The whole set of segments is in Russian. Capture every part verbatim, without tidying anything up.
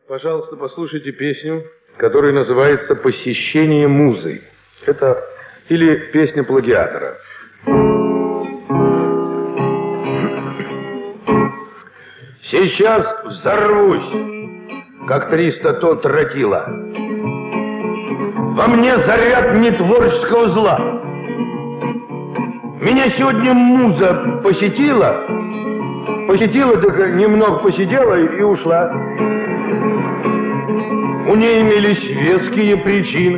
Пожалуйста, послушайте песню, которая называется «Посещение музы». Это или песня плагиатора. Сейчас взорвусь, как триста тонн тротила. Во мне заряд нетворческого зла. Меня сегодня муза посетила, посетила, только немного посидела и ушла. У нее имелись веские причины.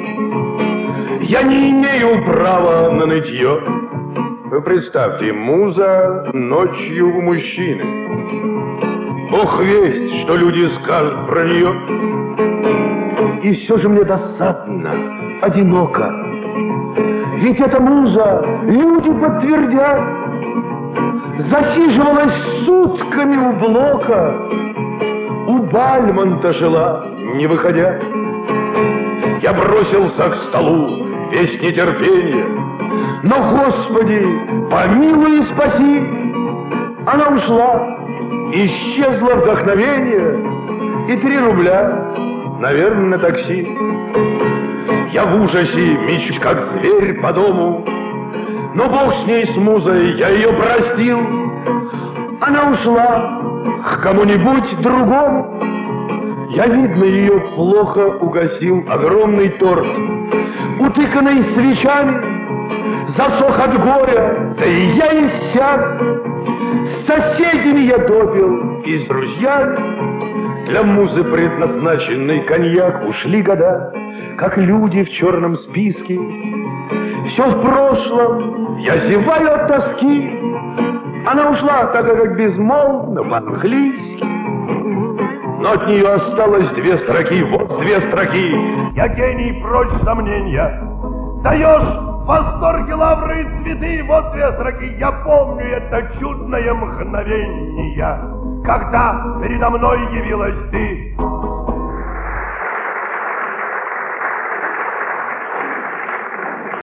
Я не имею права на нытье. Вы представьте, муза ночью у мужчины. Бог весть, что люди скажут про нее. И все же мне досадно, одиноко. Ведь эта муза, люди подтвердят, засиживалась сутками у блока, у Бальмонта жила, не выходя. Я бросился к столу, весь нетерпение, но, Господи, помилуй и спаси. Она ушла, исчезло вдохновение и три рубля, наверное, на такси. Я в ужасе мечусь, как зверь по дому, но Бог с ней, с музой, я ее простил. Она ушла к кому-нибудь другому. Я, видно, ее плохо угасил. Огромный торт, утыканный свечами, засох от горя, да и я иссяк. С соседями я допил и с друзьями. Для музы предназначенный коньяк. Ушли года, как люди в черном списке. Все в прошлом, я зеваю от тоски. Она ушла, так как безмолвно, по-английски. Но от нее осталось две строки, вот две строки. Я гений, прочь сомнения. Даешь в восторге лавры и цветы, вот две строки. Я помню это чудное мгновение, когда передо мной явилась ты.